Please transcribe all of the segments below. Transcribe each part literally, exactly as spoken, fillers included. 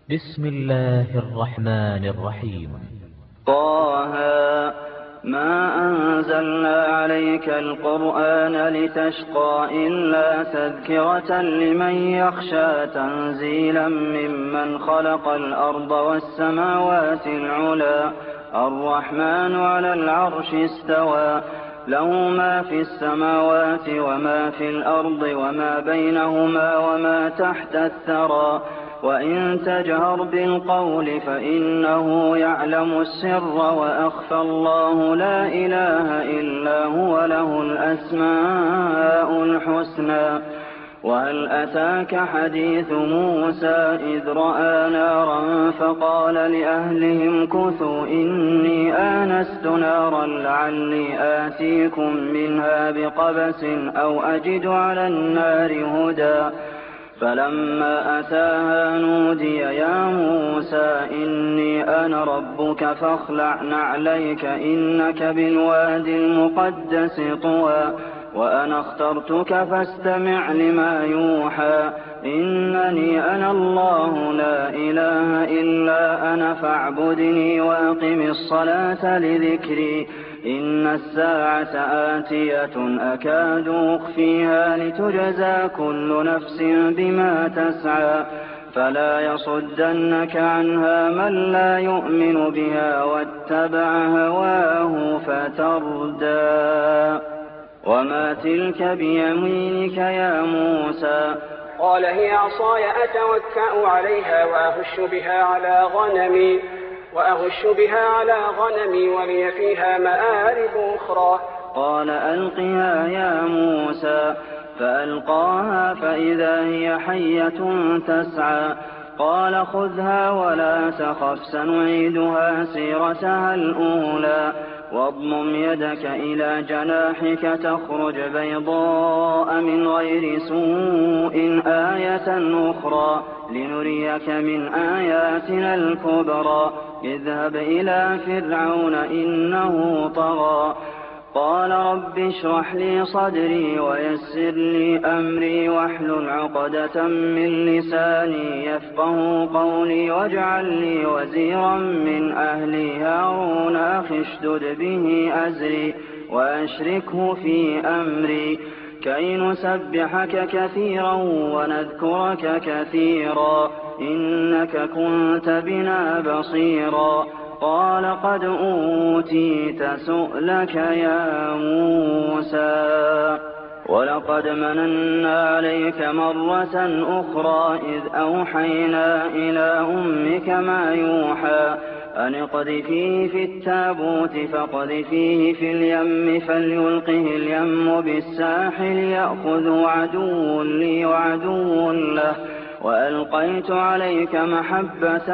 بسم الله الرحمن الرحيم. طه ما أنزلنا عليك القرآن لتشقى إلا تذكرة لمن يخشى تنزيلا ممن خلق الأرض والسماوات العلى الرحمن على العرش استوى له ما في السماوات وما في الأرض وما بينهما وما تحت الثرى وإن تجهر بالقول فإنه يعلم السر وأخفى الله لا إله إلا هو له الأسماء الحسنى. وهل أتاك حديث موسى إذ رأى نارا فقال لأهلهم كثوا إني آنست نارا لعلي آتيكم منها بقبس أو أجد على النار هدى فلما أتاها نودي يا موسى إني أنا ربك فاخلع نعليك إنك بالواد المقدس طوى وأنا اخترتك فاستمع لما يوحى إنني أنا الله لا إله إلا أنا فاعبدني وأقم الصلاة لذكري إن الساعة آتية أكاد أخفيها لتجزى كل نفس بما تسعى فلا يصدنك عنها من لا يؤمن بها واتبع هواه فتردى. وما تلك بيمينك يا موسى؟ قال هي عصاي أتوكأ عليها وأهش بها على غنمي وأهش بها على غنمي ولي فيها مآرب أخرى. قال ألقها يا موسى فألقاها فإذا هي حية تسعى قال خذها ولا تخف سنعيدها سيرتها الأولى واضمم يدك إلى جناحك تخرج بيضاء من غير سوء آية أخرى لنريك من آياتنا الكبرى اذهب إلى فرعون إنه طغى قال رب اشرح لي صدري ويسر لي أمري واحلل عقدة من لساني يفقه قولي واجعل لي وزيرا من أهلي هارون أخي اشدد به أزري وأشركه في أمري كي نسبحك كثيرا ونذكرك كثيرا إنك كنت بنا بصيرا. قال قد أوتيت سؤلك يا موسى ولقد مننا عليك مرة أخرى إذ أوحينا إلى أمك ما يوحى أن اقذفيه في التابوت فاقذفيه في اليم فليلقه اليم بالساحل يأخذه عدو لي وعدو له وألقيت عليك محبة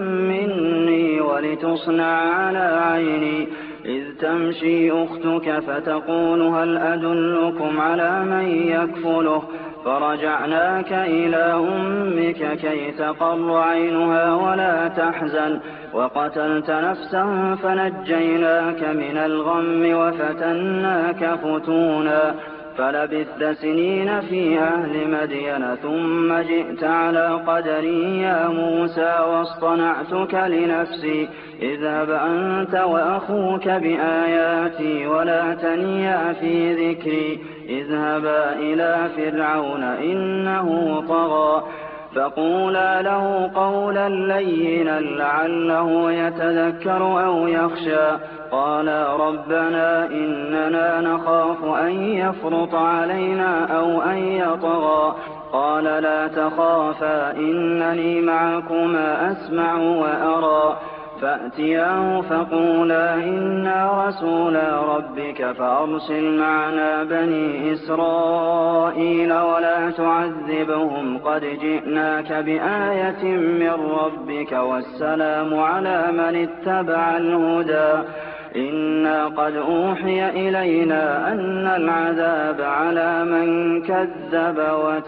مني ولتصنع على عيني إذ تمشي أختك فتقول هل أدلكم على من يكفله فرجعناك إلى أمك كي تقر عينها ولا تحزن وقتلت نفسا فنجيناك من الغم وفتناك فتونا فلبثت سنين في أهل مدين ثم جئت على قدري يا موسى واصطنعتك لنفسي اذهب أنت وأخوك بآياتي ولا تنيا في ذكري اذهبا إلى فرعون إنه طغى فقولا له قولا لينا لعله يتذكر أو يخشى قالا ربنا إننا نخاف أن يفرط علينا أو أن يطغى قال لا تخافا إنني معكما أسمع وأرى فأتياه فقولا إنا رسولا ربك فأرسل معنا بني إسرائيل ولا تعذبهم قد جئناك بآية من ربك والسلام على من اتبع الهدى إنا قد أوحي إلينا أن العذاب على من كذب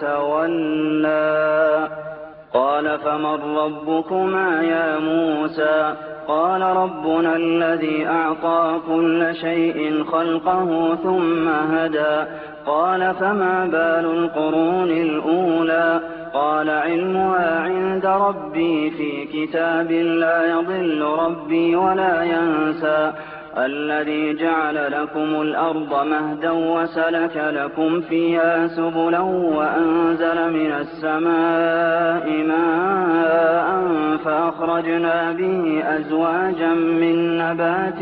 وتولى. قال فمن ربكما يا موسى؟ قال ربنا الذي أعطى كل شيء خلقه ثم هدى. قال فما بال القرون الأولى قال علمها عند ربي في كتاب لا يضل ربي ولا ينسى الذي جعل لكم الأرض مهدا وسلك لكم فيها سبلا وأنزل من السماء ماء فأخرجنا به أزواجا من نبات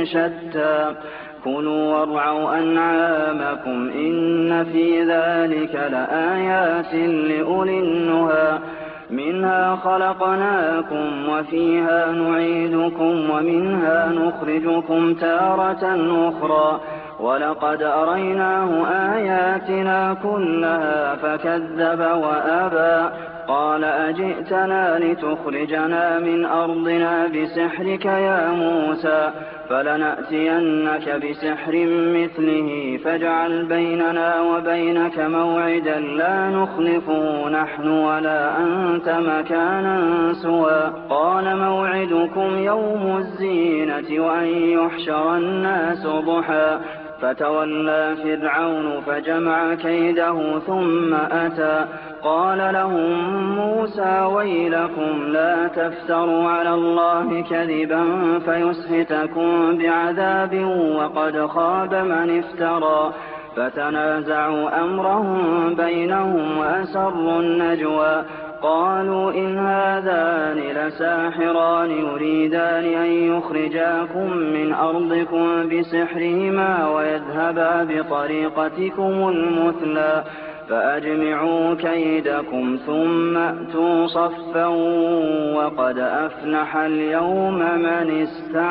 شتى كلوا وارعوا أنعامكم إن في ذلك لآيات لأولي النهى منها خلقناكم وفيها نعيدكم ومنها نخرجكم تارة أخرى ولقد أريناه آياتنا كلها فكذب وأبى قال أجئتنا لتخرجنا من أرضنا بسحرك يا موسى فلنأتينك بسحر مثله فاجعل بيننا وبينك موعدا لا نخلفه نحن ولا أنت مكانا سوى قال موعدكم يوم الزينة وأن يحشر الناس ضحى فتولى فرعون فجمع كيده ثم أتى قال لهم موسى ويلكم لا تفتروا على الله كذبا فيسحتكم بعذاب وقد خاب من افترى فتنازعوا أمرهم بينهم وأسروا النجوى قالوا إن هذان لساحران يريدان أن يخرجاكم من أرضكم بسحرهما ويذهبا بطريقتكم المثلى فأجمعوا كيدكم ثم أتوا صفا وقد أفلح اليوم من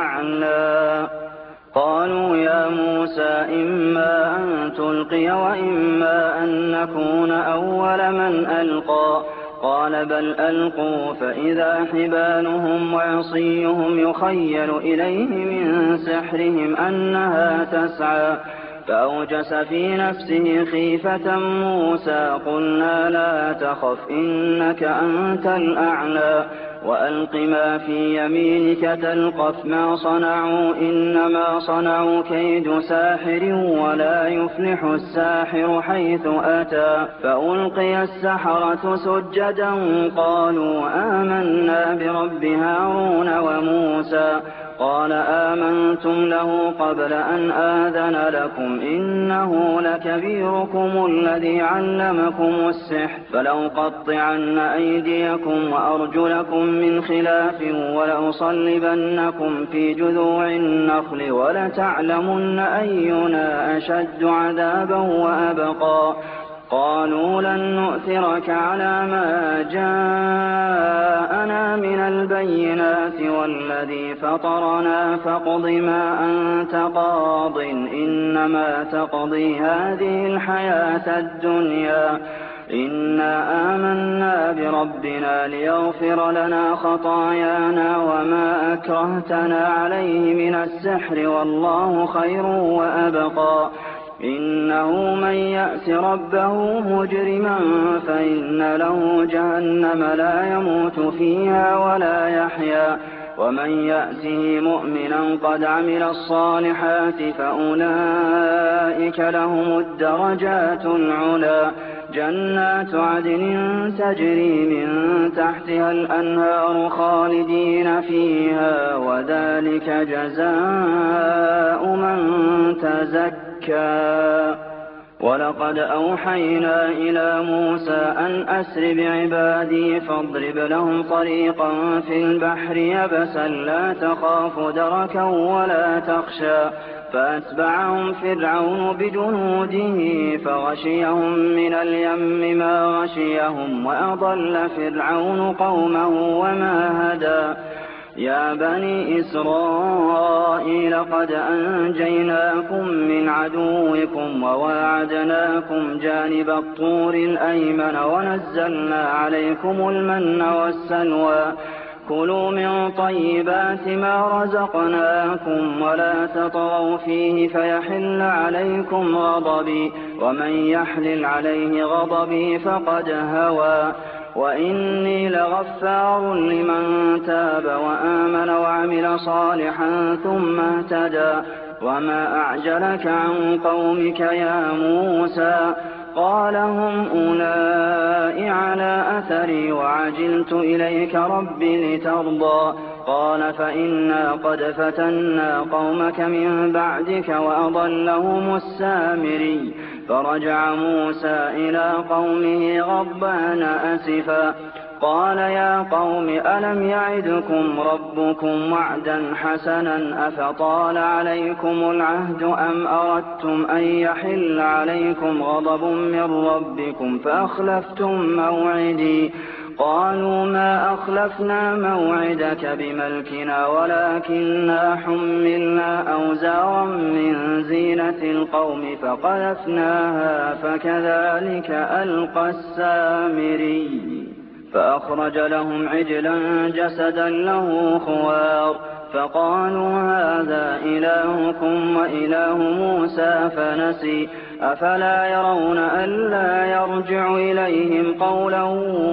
استعلى قالوا يا موسى إما أن تلقي وإما أن نكون أول من ألقى قال بل ألقوا فإذا حبالهم وعصيهم يخيل إليه من سحرهم أنها تسعى فأوجس في نفسه خيفة موسى قلنا لا تخف إنك أنت الأعلى وألق ما في يمينك تلقف ما صنعوا إنما صنعوا كيد ساحر ولا يفلح الساحر حيث أتى فألقي السحرة سجدا قالوا آمنا برب هارون وموسى قال آمنتم له قبل أن آذن لكم إنه لكبيركم الذي علمكم السحر فلأقطعن أيديكم وأرجلكم من خلاف ولأصلبنكم في جذوع النخل ولتعلمن أينا أشد عذابا وأبقى قالوا لن نؤثرك على ما جاءنا من البينات والذي فطرنا فاقض ما أنت قاض إنما تقضي هذه الحياة الدنيا إنا آمنا بربنا ليغفر لنا خطايانا وما أكرهتنا عليه من السحر والله خير وأبقى إنه من يأت ربه مجرما فإن له جهنم لا يموت فيها ولا يحيا ومن يأته مؤمنا قد عمل الصالحات فأولئك لهم الدرجات العلى جنات عدن تجري من تحتها الأنهار خالدين فيها وذلك جزاء من تزكى ولقد أوحينا إلى موسى أن أسر بعبادي فاضرب لهم طريقا في البحر يبسا لا تخاف دركا ولا تخشى فأتبعهم فرعون بجنوده فغشيهم من اليم ما غشيهم وأضل فرعون قومه وما هدى يا بني إسرائيل قد أنجيناكم من عدوكم وواعدناكم جانب الطور الأيمن ونزلنا عليكم المن والسلوى كلوا من طيبات ما رزقناكم ولا تطغوا فيه فيحل عليكم غضبي ومن يحلل عليه غضبي فقد هوى وإني لغفار لمن تاب وآمن وعمل صالحا ثم اهتدى وما أعجلك عن قومك يا موسى قال هم أولئك على أثري وعجلت إليك رب لترضى قال فإنا قد فتنا قومك من بعدك وأضلهم السامري فرجع موسى إلى قومه غضبان أسفا قال يا قوم ألم يعدكم ربكم وعدا حسنا أفطال عليكم العهد أم أردتم أن يحل عليكم غضب من ربكم فأخلفتم موعدي قالوا ما أخلفنا موعدك بملكنا ولكننا حملنا أوزارا من زينة القوم فقذفناها فكذلك ألقى السامري فأخرج لهم عجلا جسدا له خوار فقالوا هذا إلهكم وإله موسى فنسي أفلا يرون ألا يرجع إليهم قولا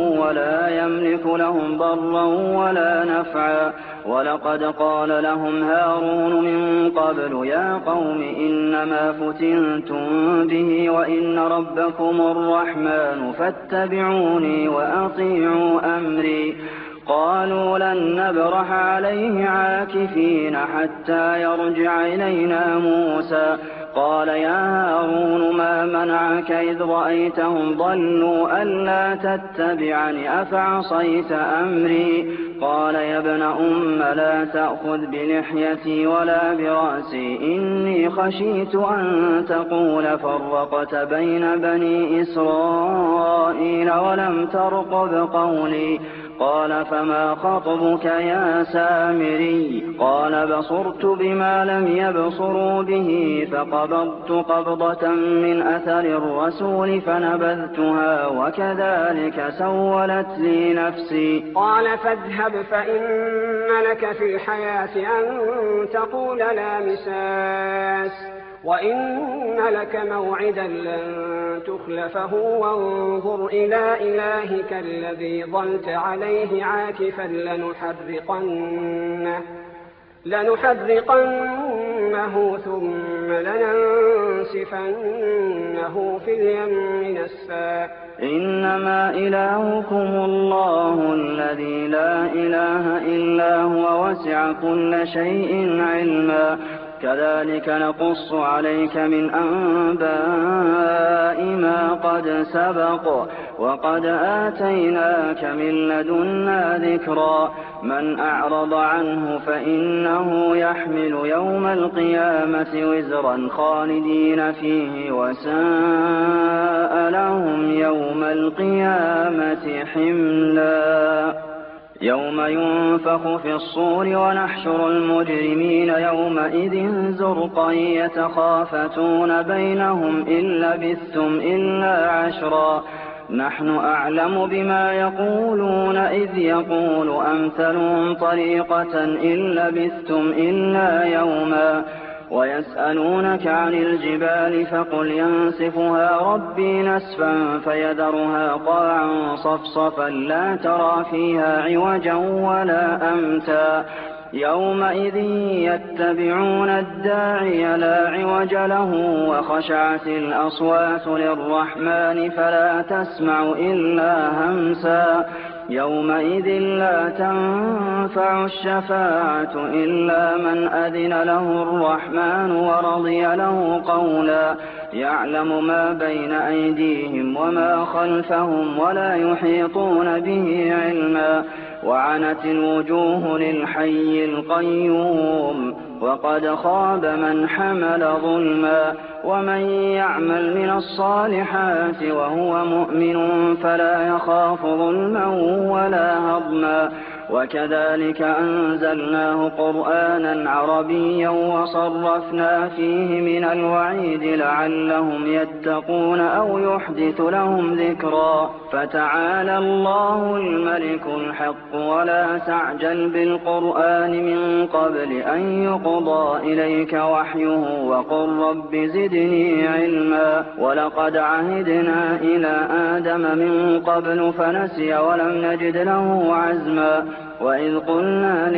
ولا يملك لهم ضرا ولا نفعا ولقد قال لهم هارون من قبل يا قوم إنما فتنتم به وإن ربكم الرحمن فاتبعوني وأطيعوا أمري قالوا لن نبرح عليه عاكفين حتى يرجع إلينا موسى قال يا هارون ما منعك إذ رأيتهم ضلوا ألا تتبعني أفعصيت أمري قال يا ابن أم لا تأخذ بلحيتي ولا برأسي إني خشيت أن تقول فرقت بين بني إسرائيل ولم ترقب قولي قال فما خطبك يا سامري قال بصرت بما لم يبصروا به فقبضت قبضة من أثر الرسول فنبذتها وكذلك سولت لي نفسي قال فاذهب فإن لك في الحياة أن تقول لا مساس وإن لك موعدا لن تخلفه وانظر إلى إلهك الذي ظلت عليه عاكفا لنحرقنه, لنحرقنه ثم لننسفنه في اليم نسفا إنما إلهكم الله الذي لا إله إلا هو وسع كل شيء علما كذلك نقص عليك من أنباء ما قد سبق وقد آتيناك من لدنا ذكرا من أعرض عنه فإنه يحمل يوم القيامة وزرا خالدين فيه وساء لهم يوم القيامة حملا يوم ينفخ في الصور ونحشر المجرمين يومئذ زرقا يتخافتون بينهم إن لبثتم إلا عشرا نحن أعلم بما يقولون إذ يقول أمثلهم طريقة إن لبثتم إلا يوما ويسألونك عن الجبال فقل ينسفها ربي نسفا فيذرها قاعا صفصفا لا ترى فيها عوجا ولا أمتا يومئذ يتبعون الداعي لا عوج له وخشعت الأصوات للرحمن فلا تسمع إلا همسا يومئذ لا تنفع الشفاعة إلا من أذن له الرحمن ورضي له قولا يعلم ما بين أيديهم وما خلفهم ولا يحيطون به علما وعنت الوجوه للحي القيوم وقد خاب من حمل ظلما ومن يعمل من الصالحات وهو مؤمن فلا يخاف ظلما ولا هضما وكذلك أنزلناه قرآنا عربيا وصرفنا فيه من الوعيد لعلهم يتقون أو يحدث لهم ذكرا فتعالى الله الملك الحق ولا تعجل بالقرآن من قبل أن يقضى إليك وحيه وقل رب زدني علما ولقد عهدنا إلى آدم من قبل فنسي ولم نجد له عزما وإذ قلنا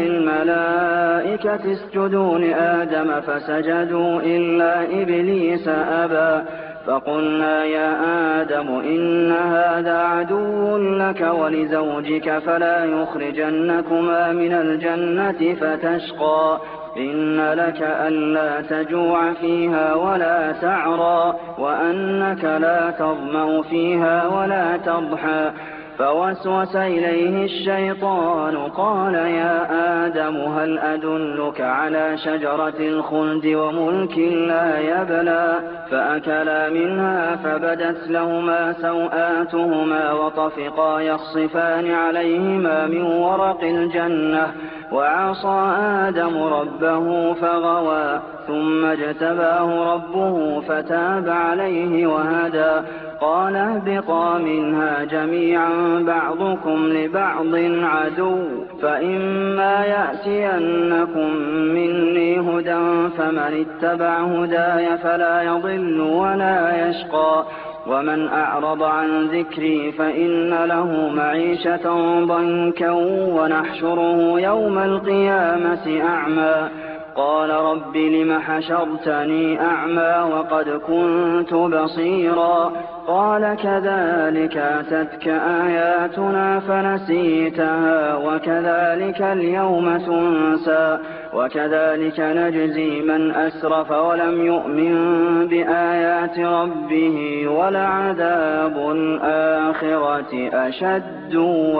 للملائكة اسجدوا لآدم فسجدوا إلا إبليس أبى فقلنا يا آدم إن هذا عدو لك ولزوجك فلا يخرجنكما من الجنة فتشقى إن لك ألا تجوع فيها ولا تعرى وأنك لا تظمأ فيها ولا تضحى فوسوس إليه الشيطان قال يا آدم هل أدلك على شجرة الخلد وملك لا يبلى فأكلا منها فبدت لهما سوآتهما وطفقا يخصفان عليهما من ورق الجنة وعصى آدم ربه فغوى ثم اجتباه ربه فتاب عليه وهدى قال اهبطا منها جميعا بعضكم لبعض عدو فإما يأتينكم مني هدى فمن اتبع هداي فلا يضل ولا يشقى ومن أعرض عن ذكري فإن له معيشة ضنكا ونحشره يوم القيامة أعمى قال رب لم حشرتني أعمى وقد كنت بصيرا قال كذلك أتتك آياتنا فنسيتها وكذلك اليوم تنسى وكذلك نجزي من أسرف ولم يؤمن بآيات ربه ولعذاب الآخرة أشد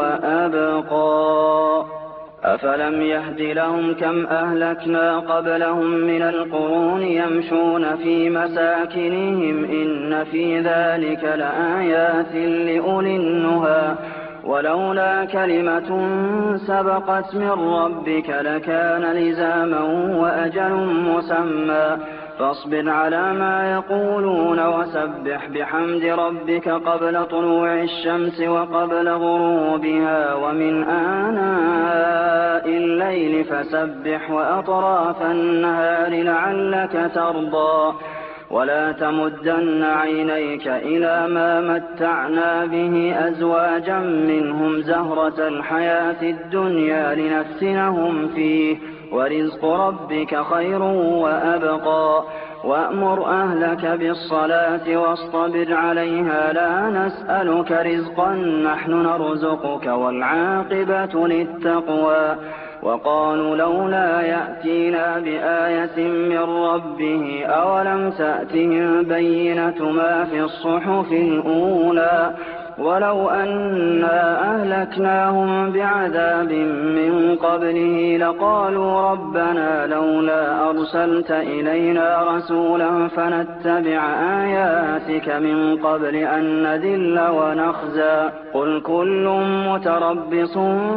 وأبقى أفلم يهد لهم كم أهلكنا قبلهم من القرون يمشون في مساكنهم إن في ذلك لآيات لأولي النهى ولولا كلمة سبقت من ربك لكان لزاما وأجل مسمى فاصبر على ما يقولون وسبح بحمد ربك قبل طلوع الشمس وقبل غروبها ومن آناء الليل فسبح وأطراف النهار لعلك ترضى ولا تمدن عينيك إلى ما متعنا به أزواجا منهم زهرة الحياة الدنيا لنفتنهم فيه ورزق ربك خير وأبقى وأمر أهلك بالصلاة واصطبر عليها لا نسألك رزقا نحن نرزقك والعاقبة للتقوى وقالوا لولا يأتينا بآية من ربه أولم تأتهم بينة ما في الصحف الأولى ولو أنا أهلكناهم بعذاب من قبله لقالوا ربنا لولا أرسلت إلينا رسولا فنتبع آياتك من قبل أن نذل ونخزى قل كل متربص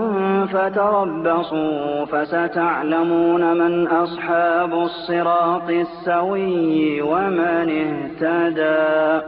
فتربصوا فستعلمون من أصحاب الصراط السوي ومن اهتدى